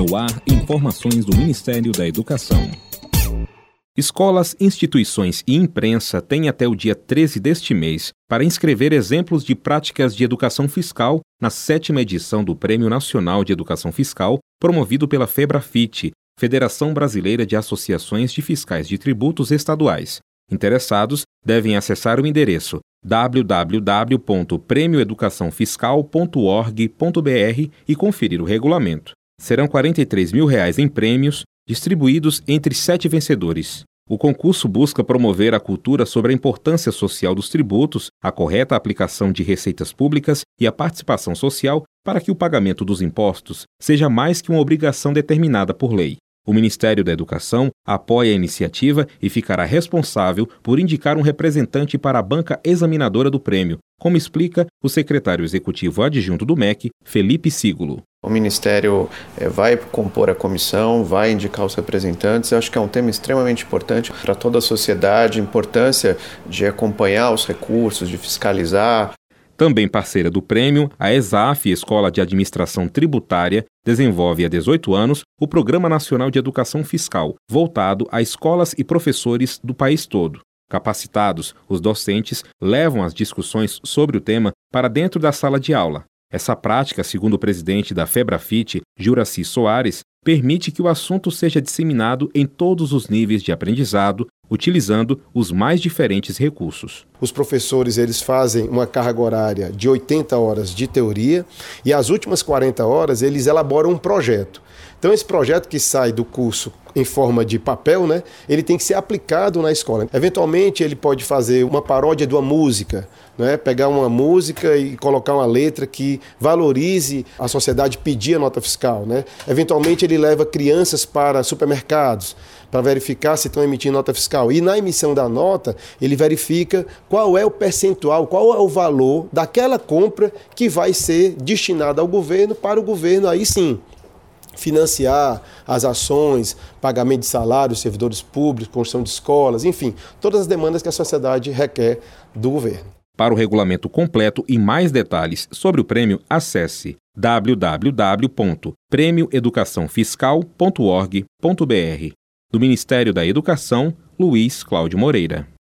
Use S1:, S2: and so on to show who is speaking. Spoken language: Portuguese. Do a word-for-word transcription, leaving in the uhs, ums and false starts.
S1: No ar, informações do Ministério da Educação. Escolas, instituições e imprensa têm até o dia treze deste mês para inscrever exemplos de práticas de educação fiscal na sétima edição do Prêmio Nacional de Educação Fiscal, promovido pela FEBRAFIT, Federação Brasileira de Associações de Fiscais de Tributos Estaduais. Interessados devem acessar o endereço w w w ponto prêmio educação fiscal ponto org ponto b r e conferir o regulamento. Serão quarenta e três mil reais em prêmios, distribuídos entre sete vencedores. O concurso busca promover a cultura sobre a importância social dos tributos, a correta aplicação de receitas públicas e a participação social para que o pagamento dos impostos seja mais que uma obrigação determinada por lei. O Ministério da Educação apoia a iniciativa e ficará responsável por indicar um representante para a banca examinadora do prêmio, como explica o secretário executivo adjunto do M E C, Felipe Sígulo.
S2: O Ministério é, vai compor a comissão, vai indicar os representantes. Eu acho que é um tema extremamente importante para toda a sociedade, a importância de acompanhar os recursos, de fiscalizar.
S1: Também parceira do prêmio, a ESAF, Escola de Administração Tributária, desenvolve há dezoito anos o Programa Nacional de Educação Fiscal, voltado a escolas e professores do país todo. Capacitados, os docentes levam as discussões sobre o tema para dentro da sala de aula. Essa prática, segundo o presidente da FEBRAFIT, Juraci Soares, permite que o assunto seja disseminado em todos os níveis de aprendizado, utilizando os mais diferentes recursos.
S3: Os professores eles fazem uma carga horária de oitenta horas de teoria e as últimas quarenta horas eles elaboram um projeto. Então esse projeto que sai do curso em forma de papel, né, ele tem que ser aplicado na escola. Eventualmente ele pode fazer uma paródia de uma música, né, pegar uma música e colocar uma letra que valorize a sociedade pedir a nota fiscal. Né. Eventualmente ele leva crianças para supermercados para verificar se estão emitindo nota fiscal. E na emissão da nota, ele verifica qual é o percentual, qual é o valor daquela compra que vai ser destinada ao governo, para o governo aí sim financiar as ações, pagamento de salários, servidores públicos, construção de escolas, enfim, todas as demandas que a sociedade requer do governo.
S1: Para o regulamento completo e mais detalhes sobre o prêmio, acesse w w w ponto prêmio educação fiscal ponto org ponto b r. Do Ministério da Educação, Luiz Cláudio Moreira.